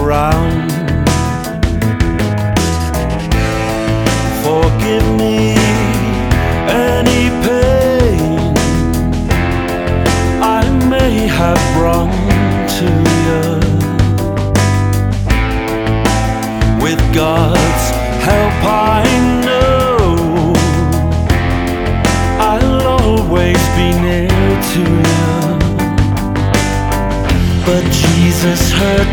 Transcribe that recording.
around. Forgive me any pain I may have brought to you. With God's help I know I'll always be near to you. But Jesus heard